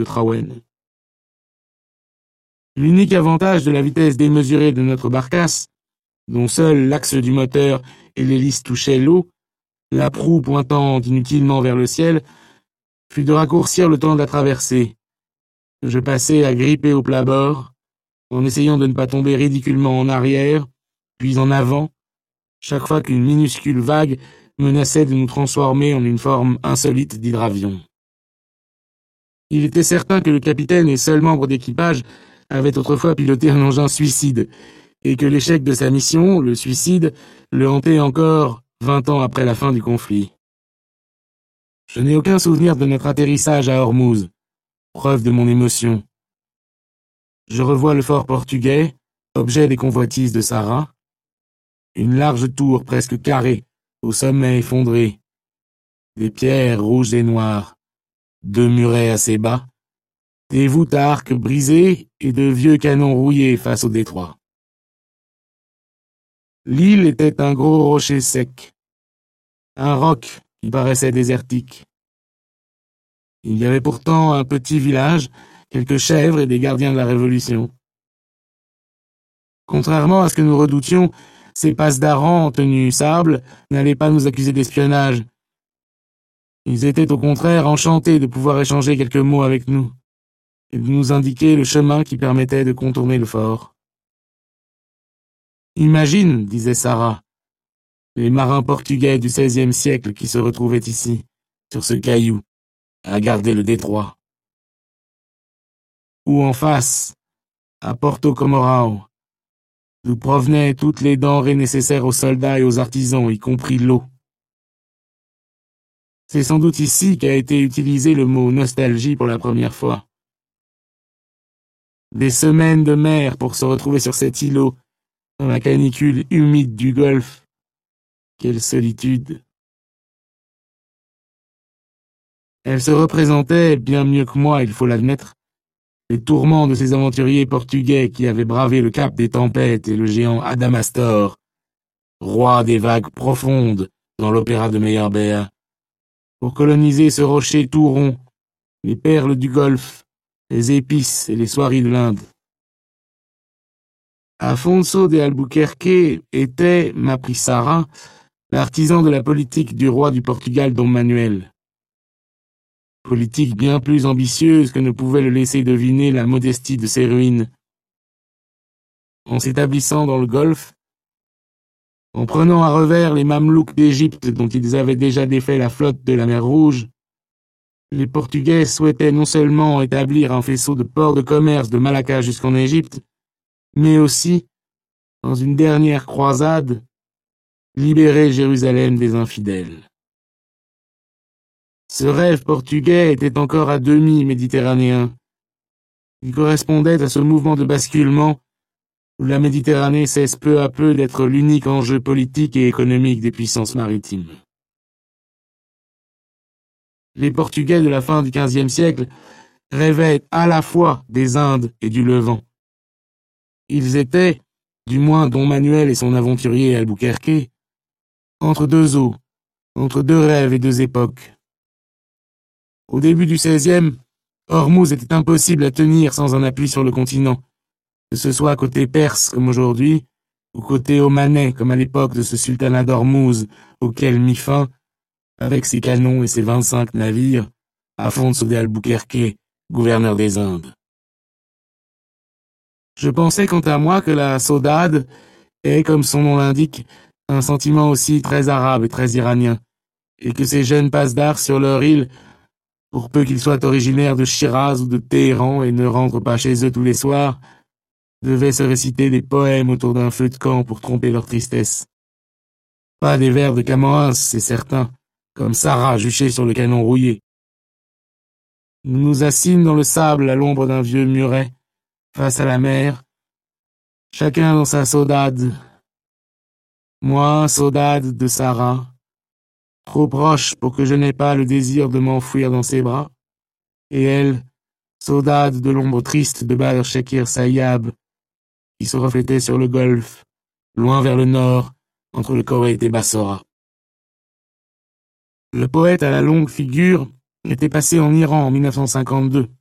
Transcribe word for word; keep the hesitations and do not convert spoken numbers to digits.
de Trawen. L'unique avantage de la vitesse démesurée de notre barcasse, dont seul l'axe du moteur et l'hélice touchaient l'eau, la proue pointant inutilement vers le ciel, fut de raccourcir le temps de la traversée. Je passai à gripper au plat-bord, en essayant de ne pas tomber ridiculement en arrière, puis en avant, chaque fois qu'une minuscule vague menaçait de nous transformer en une forme insolite d'hydravion. Il était certain que le capitaine et seul membre d'équipage avait autrefois piloté un engin suicide, et que l'échec de sa mission, le suicide, le hantait encore vingt ans après la fin du conflit. Je n'ai aucun souvenir de notre atterrissage à Ormuz, preuve de mon émotion. Je revois le fort portugais, objet des convoitises de Sarah, une large tour presque carrée, au sommet effondré, des pierres rouges et noires, deux murets assez bas, des voûtes à arcs brisées et de vieux canons rouillés face au détroit. L'île était un gros rocher sec, un roc qui paraissait désertique. Il y avait pourtant un petit village, quelques chèvres et des gardiens de la Révolution. Contrairement à ce que nous redoutions, ces passedarans en tenue sable n'allaient pas nous accuser d'espionnage. Ils étaient au contraire enchantés de pouvoir échanger quelques mots avec nous, et de nous indiquer le chemin qui permettait de contourner le fort. « Imagine, disait Sarah, les marins portugais du seizième siècle qui se retrouvaient ici, sur ce caillou, à garder le détroit. Ou en face, à Porto Comorao, d'où provenaient toutes les denrées nécessaires aux soldats et aux artisans, y compris l'eau. C'est sans doute ici qu'a été utilisé le mot nostalgie pour la première fois. Des semaines de mer pour se retrouver sur cet îlot, dans la canicule humide du golfe. Quelle solitude! Elle se représentait, bien mieux que moi, il faut l'admettre, les tourments de ces aventuriers portugais qui avaient bravé le cap des tempêtes et le géant Adamastor, roi des vagues profondes dans l'opéra de Meyerbeer, pour coloniser ce rocher tout rond, les perles du golfe, les épices et les soieries de l'Inde. Afonso de Albuquerque était, m'apprit Sarah, l'artisan de la politique du roi du Portugal Dom Manuel. Politique bien plus ambitieuse que ne pouvait le laisser deviner la modestie de ses ruines. En s'établissant dans le Golfe, en prenant à revers les Mamelouks d'Égypte dont ils avaient déjà défait la flotte de la mer Rouge, les Portugais souhaitaient non seulement établir un faisceau de ports de commerce de Malacca jusqu'en Égypte, mais aussi, dans une dernière croisade, libérer Jérusalem des infidèles. Ce rêve portugais était encore à demi méditerranéen. Il correspondait à ce mouvement de basculement où la Méditerranée cesse peu à peu d'être l'unique enjeu politique et économique des puissances maritimes. Les Portugais de la fin du quinzième siècle rêvaient à la fois des Indes et du Levant. Ils étaient, du moins Dom Manuel et son aventurier Albuquerque, entre deux eaux, entre deux rêves et deux époques. Au début du seizième, Ormuz était impossible à tenir sans un appui sur le continent, que ce soit côté perse comme aujourd'hui, ou côté omanais comme à l'époque de ce sultanat d'Ormuz auquel mit fin, avec ses canons et ses vingt-cinq navires, Afonso de Albuquerque, gouverneur des Indes. Je pensais quant à moi que la saudade est, comme son nom l'indique, un sentiment aussi très arabe et très iranien, et que ces jeunes passedards sur leur île, pour peu qu'ils soient originaires de Shiraz ou de Téhéran et ne rentrent pas chez eux tous les soirs, devaient se réciter des poèmes autour d'un feu de camp pour tromper leur tristesse. Pas des vers de Camoens, c'est certain, comme Sarah juchée sur le canon rouillé. Nous nous assîmes dans le sable à l'ombre d'un vieux muret, face à la mer, chacun dans sa saudade. Moi, saudade de Sarah, trop proche pour que je n'aie pas le désir de m'enfouir dans ses bras, et elle, saudade de l'ombre triste de Badr Shakir Sayyab, qui se reflétait sur le golfe, loin vers le nord, entre le Koweït et Bassora. Le poète à la longue figure était passé en Iran en mille neuf cent cinquante-deux.